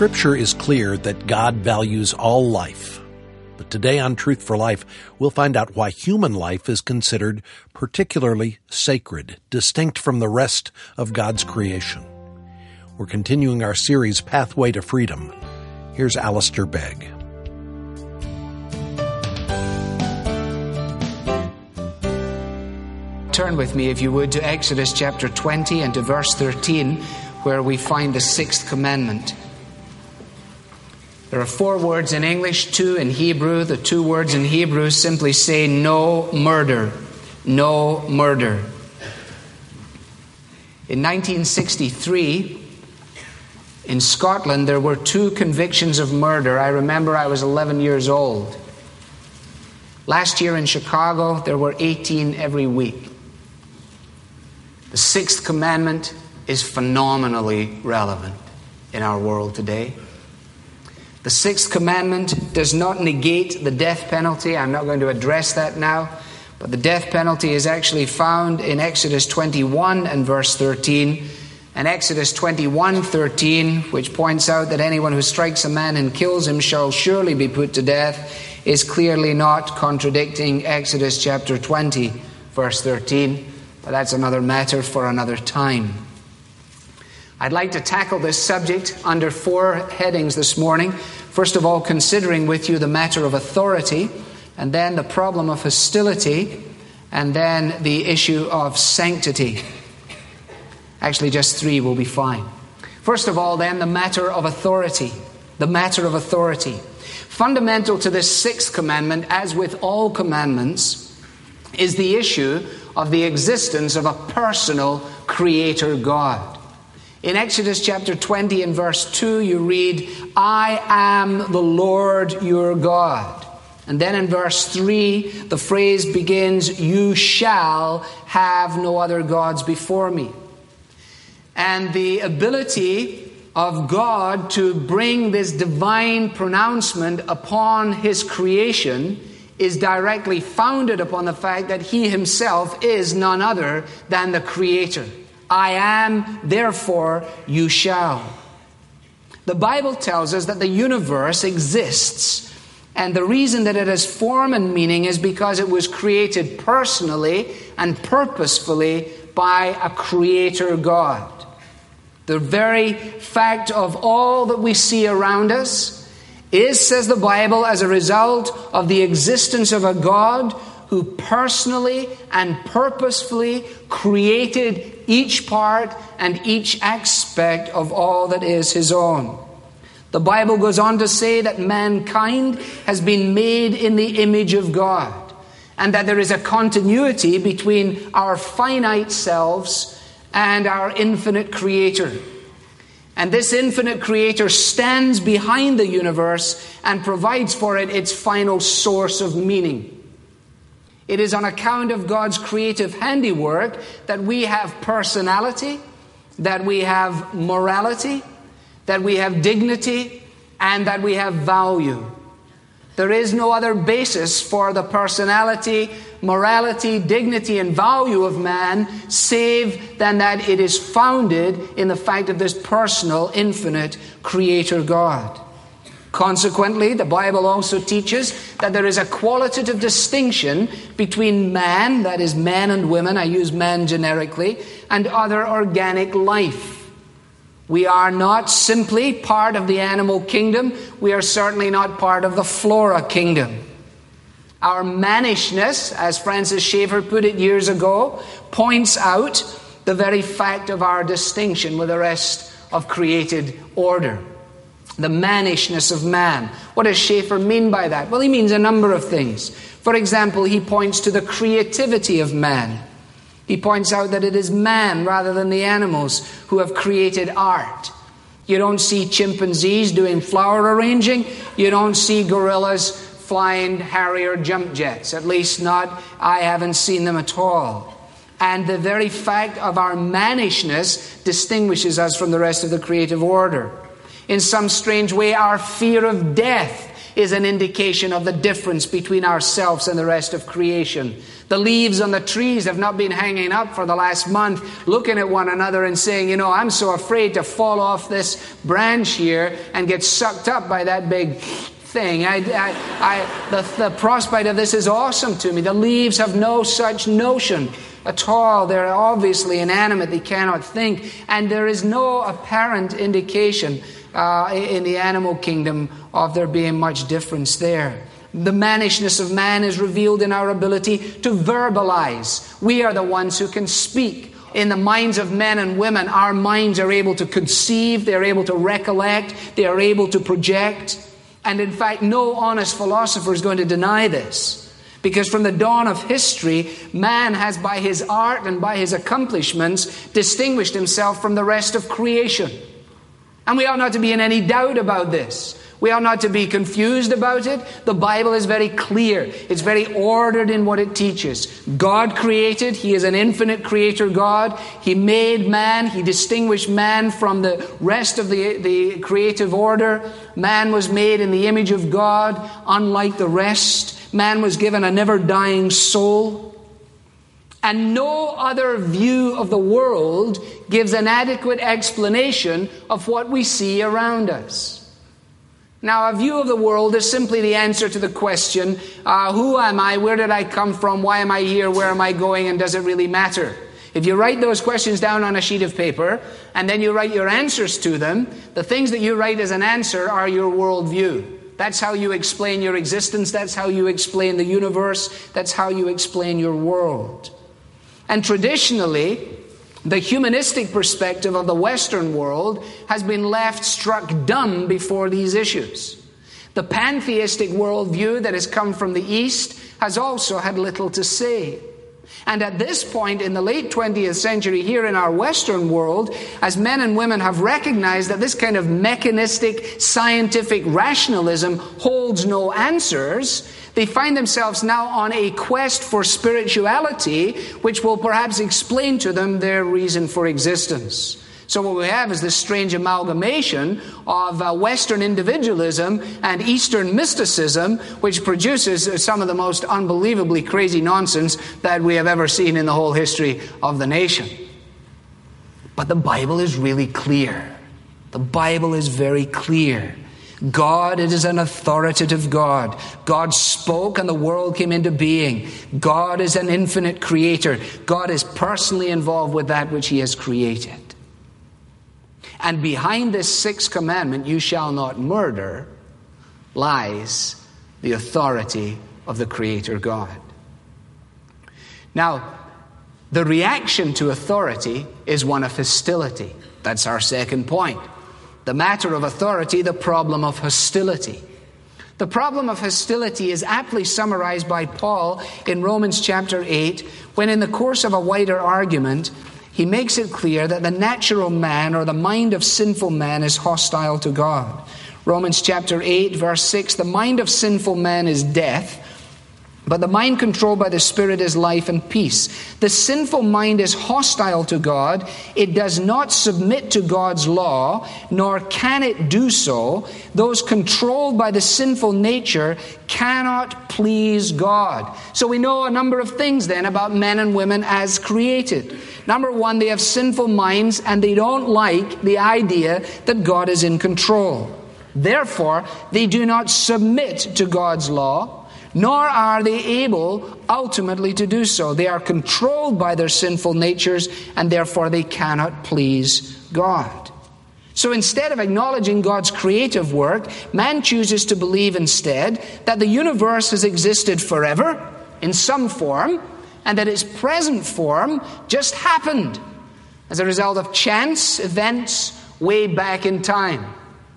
Scripture is clear that God values all life. But today on Truth for Life, we'll find out why human life is considered particularly sacred, distinct from the rest of God's creation. We're continuing our series, Pathway to Freedom. Here's Alistair Begg. Turn with me, if you would, to Exodus chapter 20 and to verse 13, where we find the sixth commandment. There are 4 words in English, 2 in Hebrew. The 2 words in Hebrew simply say, no murder. No murder. In 1963, in Scotland, there were 2 convictions of murder. I remember I was 11 years old. Last year in Chicago, there were 18 every week. The sixth commandment is phenomenally relevant in our world today. The sixth commandment does not negate the death penalty. I'm not going to address that now. But the death penalty is actually found in Exodus 21 and verse 13. And Exodus 21:13, which points out that anyone who strikes a man and kills him shall surely be put to death, is clearly not contradicting Exodus chapter 20, verse 13. But that's another matter for another time. I'd like to tackle this subject under 4 headings this morning. First of all, considering with you the matter of authority, and then the problem of hostility, and then the issue of sanctity. Actually, just 3 will be fine. First of all, then, the matter of authority. The matter of authority. Fundamental to this sixth commandment, as with all commandments, is the issue of the existence of a personal Creator God. In Exodus chapter 20 and verse 2, you read, I am the Lord your God. And then in verse 3, the phrase begins, you shall have no other gods before me. And the ability of God to bring this divine pronouncement upon His creation is directly founded upon the fact that He Himself is none other than the Creator. I am, therefore you shall. The Bible tells us that the universe exists, and the reason that it has form and meaning is because it was created personally and purposefully by a Creator God. The very fact of all that we see around us is, says the Bible, as a result of the existence of a God who personally and purposefully created each part and each aspect of all that is His own. The Bible goes on to say that mankind has been made in the image of God, and that there is a continuity between our finite selves and our infinite Creator. And this infinite Creator stands behind the universe and provides for it its final source of meaning. It is on account of God's creative handiwork that we have personality, that we have morality, that we have dignity, and that we have value. There is no other basis for the personality, morality, dignity, and value of man save than that it is founded in the fact of this personal, infinite Creator God. Consequently, the Bible also teaches that there is a qualitative distinction between man, that is men and women, I use man generically, and other organic life. We are not simply part of the animal kingdom. We are certainly not part of the flora kingdom. Our mannishness, as Francis Schaeffer put it years ago, points out the very fact of our distinction with the rest of created order. The mannishness of man. What does Schaeffer mean by that? Well, he means a number of things. For example, he points to the creativity of man. He points out that it is man rather than the animals who have created art. You don't see chimpanzees doing flower arranging. You don't see gorillas flying Harrier jump jets. At least not, I haven't seen them at all. And the very fact of our mannishness distinguishes us from the rest of the creative order. In some strange way, our fear of death is an indication of the difference between ourselves and the rest of creation. The leaves on the trees have not been hanging up for the last month, looking at one another and saying, I'm so afraid to fall off this branch here and get sucked up by that big thing. The prospect of this is awesome to me. The leaves have no such notion at all. They're obviously inanimate. They cannot think. And there is no apparent indication in the animal kingdom of there being much difference there. The mannishness of man is revealed in our ability to verbalize. We are the ones who can speak. In the minds of men and women, our minds are able to conceive, they're able to recollect, they are able to project. And in fact, no honest philosopher is going to deny this. Because from the dawn of history, man has, by his art and by his accomplishments, distinguished himself from the rest of creation. And we ought not to be in any doubt about this. We ought not to be confused about it. The Bible is very clear. It's very ordered in what it teaches. God created. He is an infinite creator God. He made man. He distinguished man from the rest of the creative order. Man was made in the image of God, unlike the rest. Man was given a never-dying soul. And no other view of the world gives an adequate explanation of what we see around us. Now, a view of the world is simply the answer to the question, who am I, where did I come from, why am I here, where am I going, and does it really matter? If you write those questions down on a sheet of paper, and then you write your answers to them, the things that you write as an answer are your worldview. That's how you explain your existence, that's how you explain the universe, that's how you explain your world. And traditionally, the humanistic perspective of the Western world has been left struck dumb before these issues. The pantheistic worldview that has come from the East has also had little to say. And at this point in the late 20th century here in our Western world, as men and women have recognized that this kind of mechanistic, scientific rationalism holds no answers, they find themselves now on a quest for spirituality, which will perhaps explain to them their reason for existence. So what we have is this strange amalgamation of Western individualism and Eastern mysticism, which produces some of the most unbelievably crazy nonsense that we have ever seen in the whole history of the nation. But the Bible is really clear. The Bible is very clear. God, it is an authoritative God. God spoke and the world came into being. God is an infinite creator. God is personally involved with that which he has created. And behind this sixth commandment, you shall not murder, lies the authority of the Creator God. Now, the reaction to authority is one of hostility. That's our second point. The matter of authority, the problem of hostility. The problem of hostility is aptly summarized by Paul in Romans chapter 8, when in the course of a wider argument, he makes it clear that the natural man or the mind of sinful man is hostile to God. Romans chapter 8, verse 6, the mind of sinful man is death, but the mind controlled by the Spirit is life and peace. The sinful mind is hostile to God. It does not submit to God's law, nor can it do so. Those controlled by the sinful nature cannot please God. So we know a number of things then about men and women as created. Number one, they have sinful minds and they don't like the idea that God is in control. Therefore, they do not submit to God's law, nor are they able ultimately to do so. They are controlled by their sinful natures, and therefore they cannot please God. So instead of acknowledging God's creative work, man chooses to believe instead that the universe has existed forever in some form, and that its present form just happened as a result of chance events way back in time.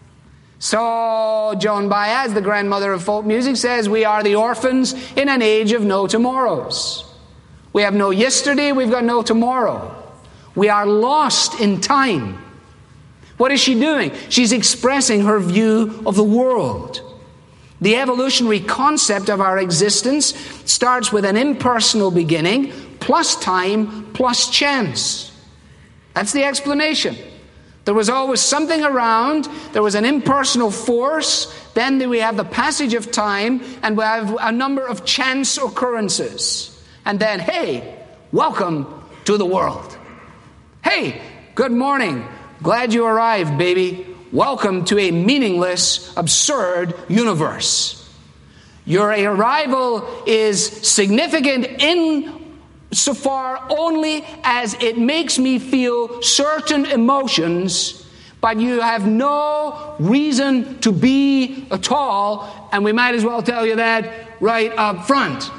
So Joan Baez, the grandmother of folk music, says we are the orphans in an age of no tomorrows. We have no yesterday, we've got no tomorrow. We are lost in time. What is she doing? She's expressing her view of the world. The evolutionary concept of our existence starts with an impersonal beginning, plus time, plus chance. That's the explanation. There was always something around, there was an impersonal force Then we have the passage of time, and we have a number of chance occurrences. And then, hey, welcome to the world. Hey, good morning. Glad you arrived, baby. Welcome to a meaningless, absurd universe. Your arrival is significant insofar only as it makes me feel certain emotions, but you have no reason to be at all, and we might as well tell you that right up front.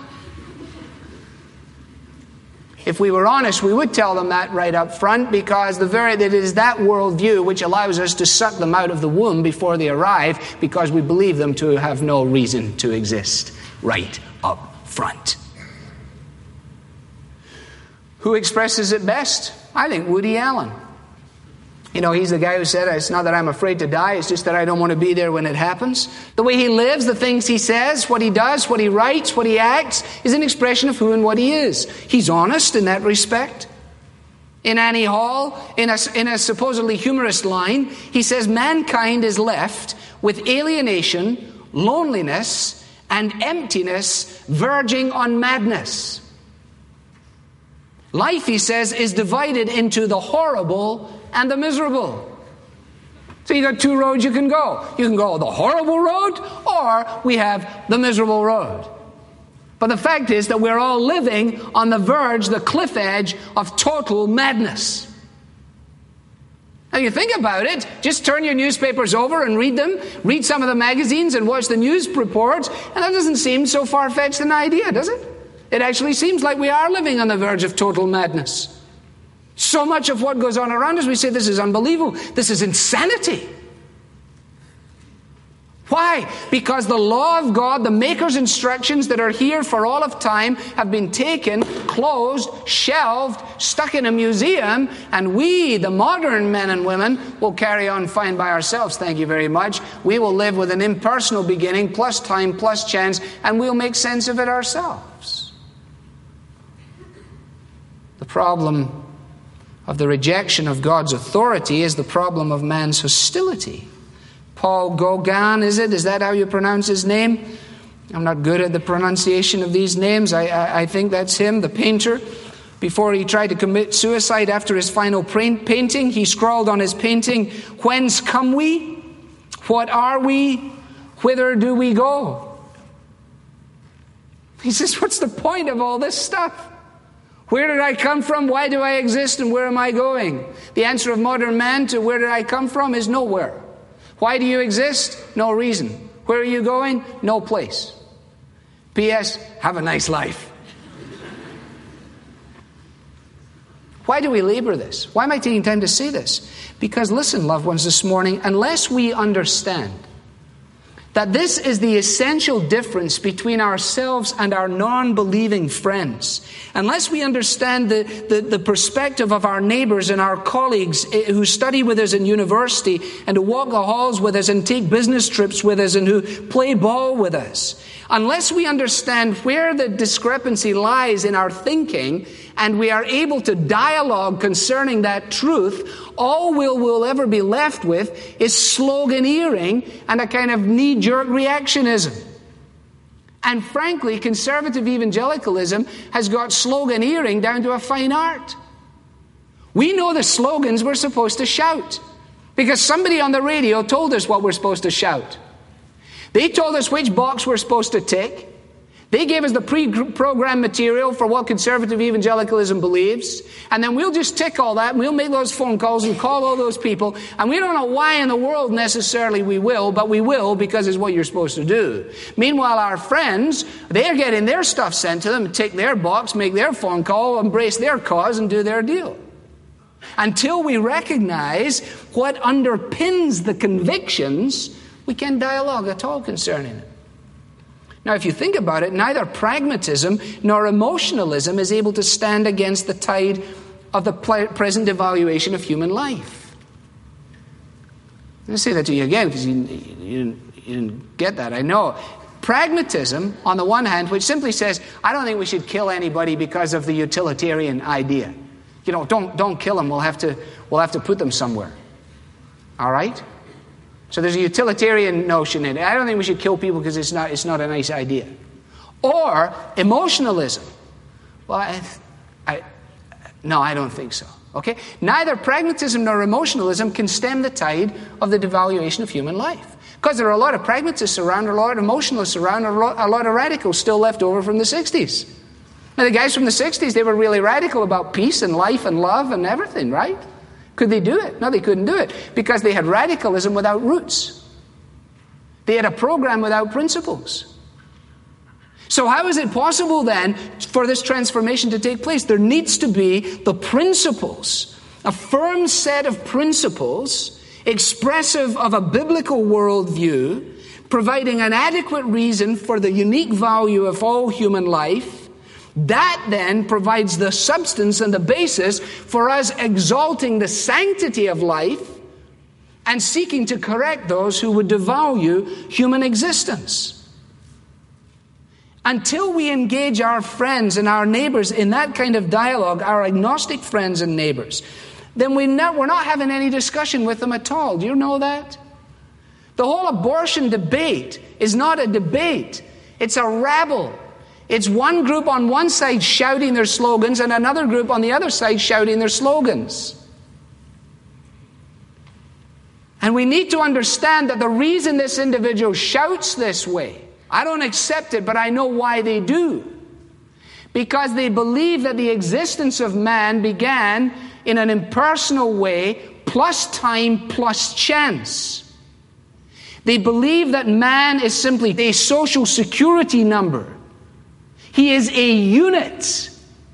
If we were honest, we would tell them that right up front, because it is that worldview which allows us to suck them out of the womb before they arrive, because we believe them to have no reason to exist right up front. Who expresses it best? I think Woody Allen. You know, he's the guy who said, it's not that I'm afraid to die, it's just that I don't want to be there when it happens. The way he lives, the things he says, what he does, what he writes, what he acts, is an expression of who and what he is. He's honest in that respect. In Annie Hall, in a supposedly humorous line, he says, mankind is left with alienation, loneliness, and emptiness verging on madness. Life, he says, is divided into the horrible and the miserable. So you got two roads you can go. You can go the horrible road, or we have the miserable road. But the fact is that we're all living on the verge, the cliff edge of total madness. Now you think about it, just turn your newspapers over and read them, read some of the magazines and watch the news reports, and that doesn't seem so far-fetched an idea, does it? It actually seems like we are living on the verge of total madness. So much of what goes on around us, we say, this is unbelievable. This is insanity. Why? Because the law of God, the Maker's instructions that are here for all of time, have been taken, closed, shelved, stuck in a museum, and we, the modern men and women, will carry on fine by ourselves, thank you very much. We will live with an impersonal beginning, plus time, plus chance, and we'll make sense of it ourselves. The problem of the rejection of God's authority is the problem of man's hostility. Paul Gauguin, is it? Is that how you pronounce his name? I'm not good at the pronunciation of these names. I think that's him, the painter. Before he tried to commit suicide after his final painting, he scrawled on his painting, "Whence come we? What are we? Whither do we go?" He says, what's the point of all this stuff? Where did I come from? Why do I exist? And where am I going? The answer of modern man to where did I come from is nowhere. Why do you exist? No reason. Where are you going? No place. P.S. Have a nice life. Why do we labor this? Why am I taking time to say this? Because listen, loved ones, this morning, unless we understand that this is the essential difference between ourselves and our non-believing friends, unless we understand the perspective of our neighbors and our colleagues who study with us in university and who walk the halls with us and take business trips with us and who play ball with us, unless we understand where the discrepancy lies in our thinking and we are able to dialogue concerning that truth, all we'll ever be left with is sloganeering and a kind of knee-jerk reactionism. And frankly, conservative evangelicalism has got sloganeering down to a fine art. We know the slogans we're supposed to shout because somebody on the radio told us what we're supposed to shout. They told us which box we're supposed to tick. They gave us the pre-programmed material for what conservative evangelicalism believes. And then we'll just tick all that and we'll make those phone calls and call all those people. And we don't know why in the world necessarily we will, but we will because it's what you're supposed to do. Meanwhile, our friends, they're getting their stuff sent to them, tick their box, make their phone call, embrace their cause and do their deal. Until we recognize what underpins the convictions, we can't dialogue at all concerning it. Now, if you think about it, neither pragmatism nor emotionalism is able to stand against the tide of the present devaluation of human life. I'm going to say that to you again because you didn't get that, I know. Pragmatism, on the one hand, which simply says, I don't think we should kill anybody because of the utilitarian idea. You know, don't kill them, we'll have to put them somewhere. All right? So there's a utilitarian notion in it. I don't think we should kill people because it's not a nice idea. Or emotionalism. Well, no, I don't think so. Okay? Neither pragmatism nor emotionalism can stem the tide of the devaluation of human life. Because there are a lot of pragmatists around, a lot of emotionalists around, a lot of radicals still left over from the 60s. Now, the guys from the 60s, they were really radical about peace and life and love and everything, right? Could they do it? No, they couldn't do it because they had radicalism without roots. They had a program without principles. So how is it possible then for this transformation to take place? There needs to be the principles, a firm set of principles expressive of a biblical worldview, providing an adequate reason for the unique value of all human life. That then provides the substance and the basis for us exalting the sanctity of life and seeking to correct those who would devalue human existence. Until we engage our friends and our neighbors in that kind of dialogue, our agnostic friends and neighbors, then we're not having any discussion with them at all. Do you know that? The whole abortion debate is not a debate. It's a rabble. It's one group on one side shouting their slogans and another group on the other side shouting their slogans. And we need to understand that the reason this individual shouts this way, I don't accept it, but I know why they do. Because they believe that the existence of man began in an impersonal way, plus time, plus chance. They believe that man is simply a social security number. He is a unit.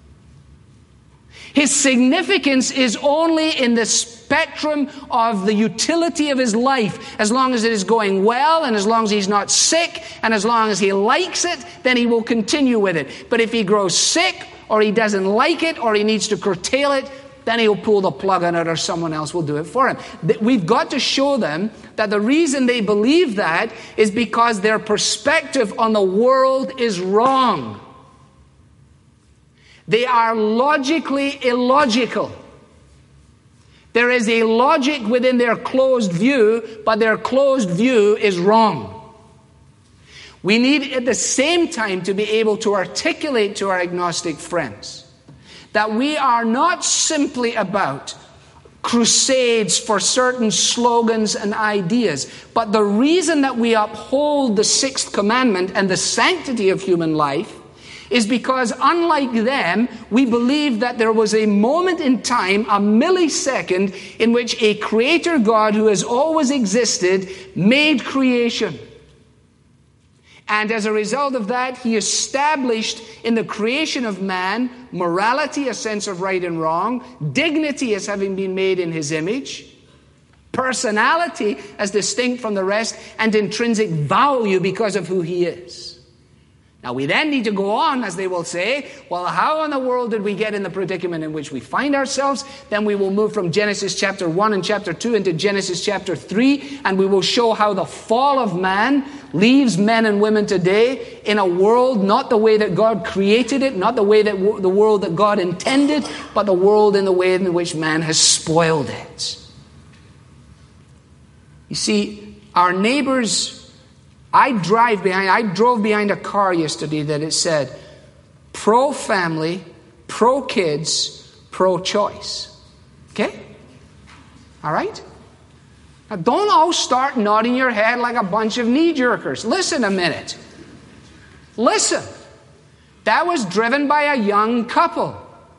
His significance is only in the spectrum of the utility of his life. As long as it is going well, and as long as he's not sick, and as long as he likes it, then he will continue with it. But if he grows sick, or he doesn't like it, or he needs to curtail it, then he'll pull the plug on it, or someone else will do it for him. We've got to show them that the reason they believe that is because their perspective on the world is wrong. They are logically illogical. There is a logic within their closed view, but their closed view is wrong. We need at the same time to be able to articulate to our agnostic friends that we are not simply about crusades for certain slogans and ideas, but the reason that we uphold the sixth commandment and the sanctity of human life is because, unlike them, we believe that there was a moment in time, a millisecond, in which a creator God who has always existed made creation. And as a result of that, he established in the creation of man morality, a sense of right and wrong, dignity as having been made in his image, personality as distinct from the rest, and intrinsic value because of who he is. Now, we then need to go on, as they will say, well, how in the world did we get in the predicament in which we find ourselves? Then we will move from Genesis chapter 1 and chapter 2 into Genesis chapter 3, and we will show how the fall of man leaves men and women today in a world not the way that God created it, not the way that the world that God intended, but the world in the way in which man has spoiled it. You see, our neighbors... I drove behind a car yesterday that it said, pro-family, pro-kids, pro-choice. Okay? All right? Now, don't all start nodding your head like a bunch of knee-jerkers. Listen a minute. Listen. That was driven by a young couple.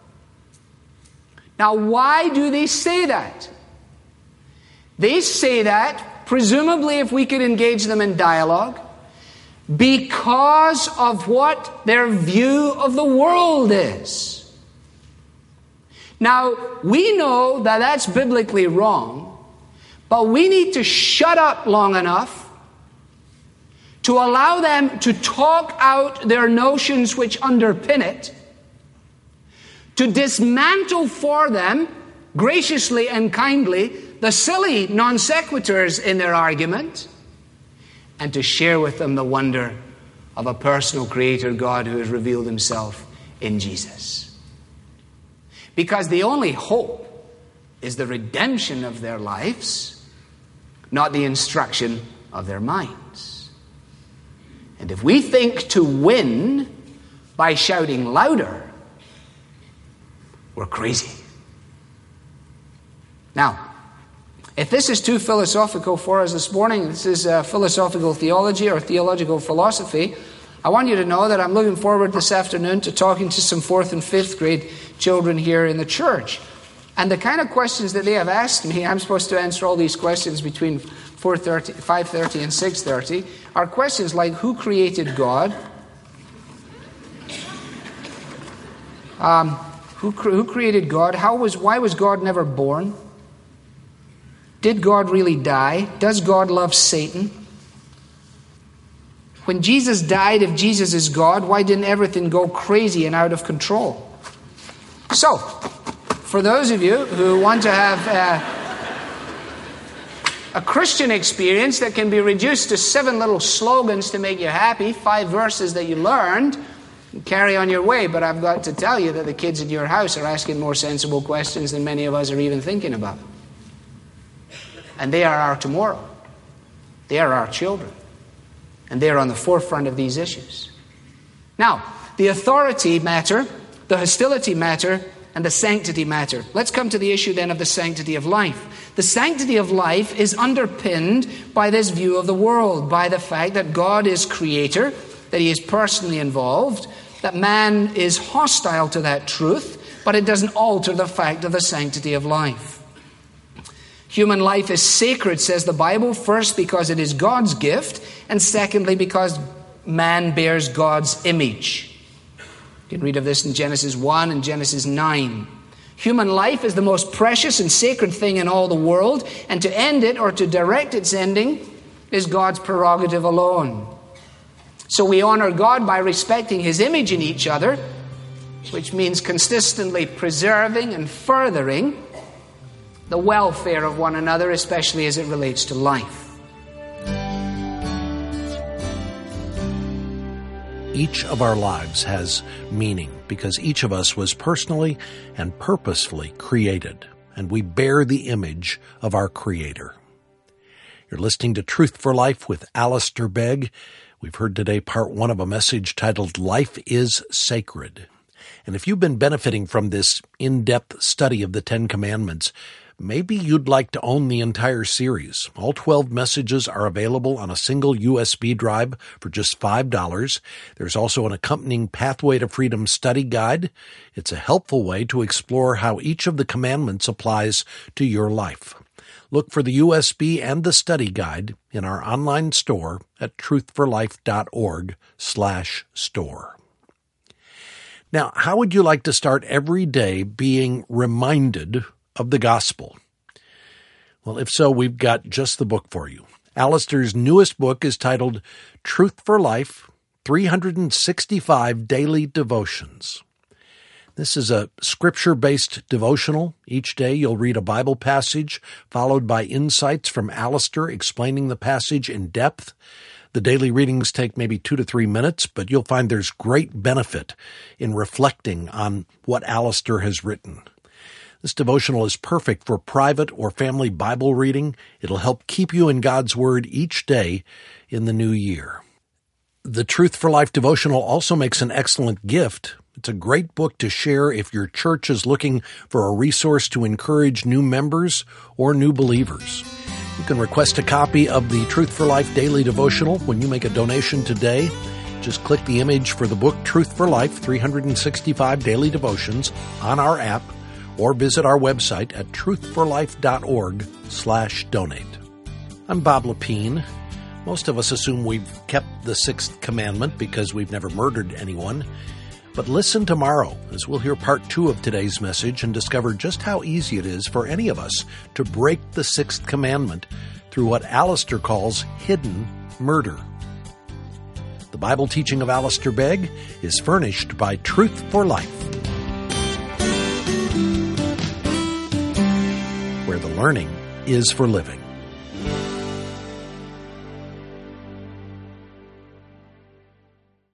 Now, why do they say that? They say that, presumably if we could engage them in dialogue, because of what their view of the world is. Now, we know that that's biblically wrong, but we need to shut up long enough to allow them to talk out their notions which underpin it, to dismantle for them, graciously and kindly, the silly non sequiturs in their argument, and to share with them the wonder of a personal creator God who has revealed himself in Jesus. Because the only hope is the redemption of their lives, not the instruction of their minds. And if we think to win by shouting louder, we're crazy. Now, if this is too philosophical for us this morning, this is philosophical theology or theological philosophy, I want you to know that I'm looking forward this afternoon to talking to some 4th and 5th grade children here in the church. And the kind of questions that they have asked me, I'm supposed to answer all these questions between 5:30 and 6:30, are questions like, who created God? Who created God? Why was God never born? Did God really die? Does God love Satan? When Jesus died, if Jesus is God, why didn't everything go crazy and out of control? So, for those of you who want to have a Christian experience that can be reduced to 7 little slogans to make you happy, 5 verses that you learned, carry on your way. But I've got to tell you that the kids in your house are asking more sensible questions than many of us are even thinking about. And they are our tomorrow. They are our children. And they are on the forefront of these issues. Now, the authority matter, the hostility matter, and the sanctity matter. Let's come to the issue then of the sanctity of life. The sanctity of life is underpinned by this view of the world, by the fact that God is creator, that he is personally involved, that man is hostile to that truth, but it doesn't alter the fact of the sanctity of life. Human life is sacred, says the Bible, first because it is God's gift, and secondly because man bears God's image. You can read of this in Genesis 1 and Genesis 9. Human life is the most precious and sacred thing in all the world, and to end it or to direct its ending is God's prerogative alone. So we honor God by respecting his image in each other, which means consistently preserving and furthering the welfare of one another, especially as it relates to life. Each of our lives has meaning because each of us was personally and purposefully created, and we bear the image of our Creator. You're listening to Truth for Life with Alistair Begg. We've heard today part 1 of a message titled Life is Sacred. And if you've been benefiting from this in-depth study of the 10 Commandments, maybe you'd like to own the entire series. All 12 messages are available on a single USB drive for just $5. There's also an accompanying Pathway to Freedom study guide. It's a helpful way to explore how each of the commandments applies to your life. Look for the USB and the study guide in our online store at truthforlife.org/store. Now, how would you like to start every day being reminded of the gospel? Well, if so, we've got just the book for you. Alistair's newest book is titled Truth for Life, 365 Daily Devotions. This is a scripture-based devotional. Each day you'll read a Bible passage, followed by insights from Alistair explaining the passage in depth. The daily readings take maybe 2 to 3 minutes, but you'll find there's great benefit in reflecting on what Alistair has written. This devotional is perfect for private or family Bible reading. It'll help keep you in God's Word each day in the new year. The Truth for Life devotional also makes an excellent gift. It's a great book to share if your church is looking for a resource to encourage new members or new believers. You can request a copy of the Truth for Life daily devotional when you make a donation today. Just click the image for the book Truth for Life, 365 Daily Devotions on our app, or visit our website at truthforlife.org/donate. I'm Bob Lepine. Most of us assume we've kept the 6th commandment because we've never murdered anyone. But listen tomorrow as we'll hear part 2 of today's message and discover just how easy it is for any of us to break the 6th commandment through what Alistair calls hidden murder. The Bible teaching of Alistair Begg is furnished by Truth for Life, where the learning is for living.